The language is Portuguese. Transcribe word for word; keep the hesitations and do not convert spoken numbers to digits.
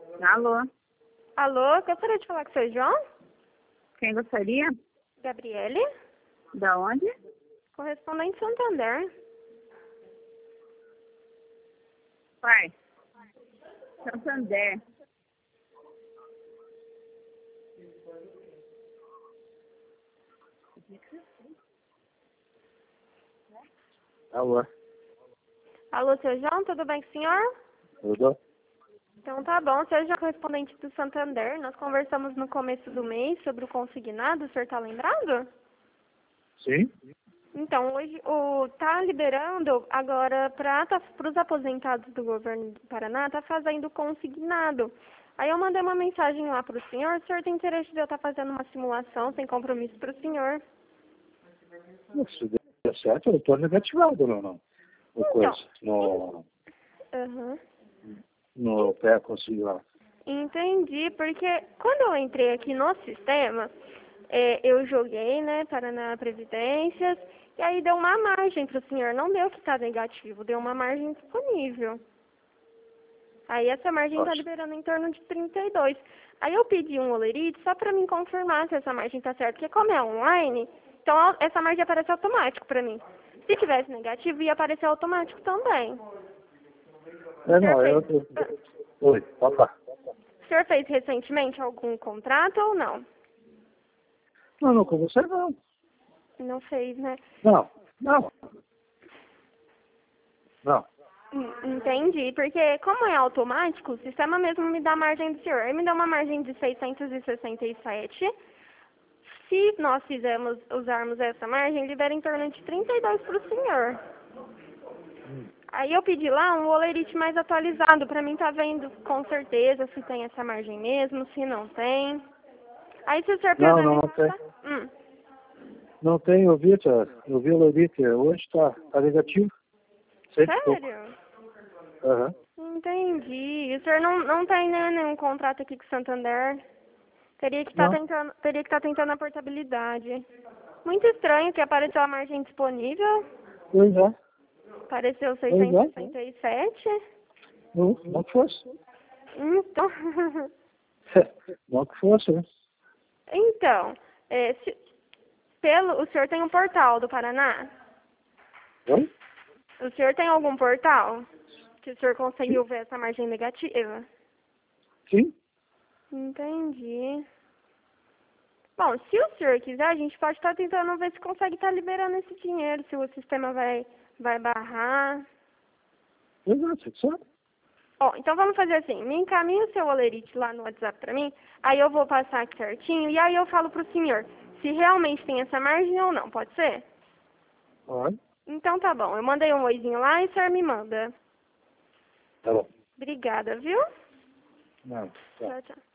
Alô? Alô, gostaria de falar com o seu João? Quem gostaria? Gabriele? Da onde? Correspondente Santander. Pai. Santander. Alô? Alô, seu João, tudo bem com o senhor? Tudo? Então tá bom, seu João, correspondente do Santander. Nós conversamos no começo do mês sobre o consignado, o senhor tá lembrado? Sim? Então, hoje o tá liberando agora para tá, os aposentados do governo do Paraná, tá fazendo consignado. Aí eu mandei uma mensagem lá pro senhor, o senhor tem interesse de eu estar fazendo uma simulação sem compromisso pro senhor? Se der certo, eu estou negativado no, no, no Então, coisa, no, Uhum. no pé consigo lá. Entendi, porque quando eu entrei aqui no sistema, é, eu joguei, né, Paraná Previdências, e aí deu uma margem para o senhor, não deu que está negativo, deu uma margem disponível. Aí essa margem está Nossa. liberando em torno de trinta e dois. Aí eu pedi um olerite só para me confirmar se essa margem está certa, porque como é online, então essa margem aparece automático para mim. Se tivesse negativo, ia aparecer automático também. É, não, eu... fez... eu- Oi, papá. O senhor fez recentemente algum contrato ou não? Não, não, com você não. Não fez, né? Não, não. Não. Hum, Entendi, porque como é automático, o sistema mesmo me dá a margem do senhor. Ele me dá uma margem de seiscentos e sessenta e sete. Se nós fizermos, usarmos essa margem, libera em torno de trinta e dois para o senhor. Aí eu pedi lá um olerite mais atualizado, para mim tá vendo com certeza se tem essa margem mesmo, se não tem. Aí se o senhor Não, puder não, me não tem. passar... Hum, Não tem, eu vi, tá? Eu vi o Lorite, hoje está tá negativo. Cento e pouco. sério? Aham. Entendi. O senhor não, não tem, né, nenhum contrato aqui com o Santander? Teria que estar Não, tentando, teria que estar tentando a portabilidade. Muito estranho que apareceu a margem disponível. pois é. Apareceu Pois seiscentos e é. sessenta e sete. Não, não que fosse. Então, Não que fosse, né? então é, se, pelo, o senhor tem um portal do Paraná? Oi? O senhor tem algum portal que o senhor conseguiu Sim? ver essa margem negativa? Sim? Entendi. Bom, se o senhor quiser, a gente pode estar tentando ver se consegue estar liberando esse dinheiro, se o sistema vai, vai barrar. Pois é, você sabe. Ó, então vamos fazer assim, me encaminha o seu olerite lá no WhatsApp pra mim, aí eu vou passar aqui certinho, e aí eu falo pro senhor se realmente tem essa margem ou não, pode ser? Olha. Então tá bom, eu mandei um oizinho lá e o senhor me manda. Tá bom. Obrigada, viu? Não, tá. Tchau, tchau.